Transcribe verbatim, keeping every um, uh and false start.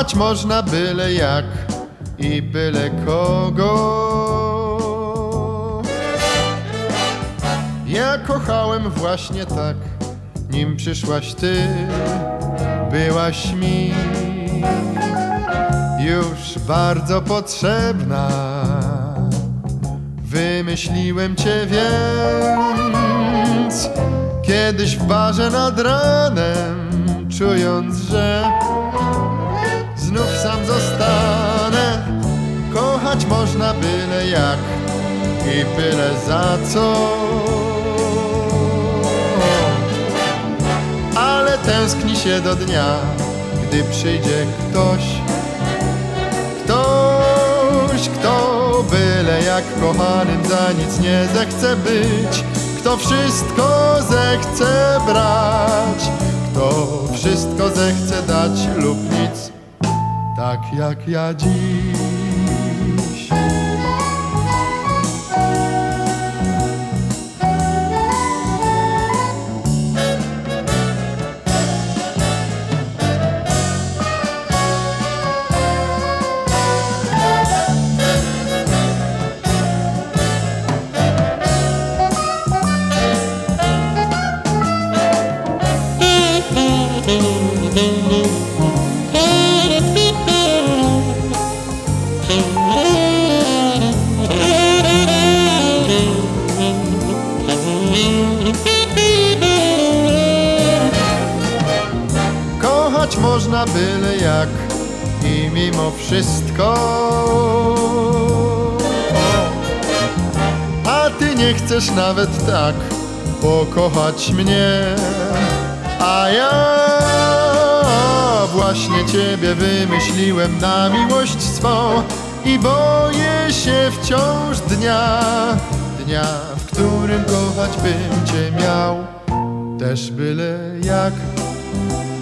Kochać można byle jak i byle kogo. Ja kochałem właśnie tak, nim przyszłaś ty, byłaś mi już bardzo potrzebna. Wymyśliłem cię więc kiedyś w barze nad ranem, czując, że znów sam zostanę. Kochać można byle jak i byle za co, ale tęskni się do dnia, gdy przyjdzie ktoś, ktoś, kto byle jak kochanym za nic nie zechce być, kto wszystko zechce brać, kto wszystko zechce dać lub nic, tak jak ja dziś. Kochać można byle jak i mimo wszystko, a ty nie chcesz nawet tak pokochać mnie, a ja właśnie ciebie wymyśliłem na miłość swą i boję się wciąż dnia, dnia, w którym kochać bym cię miał, też byle jak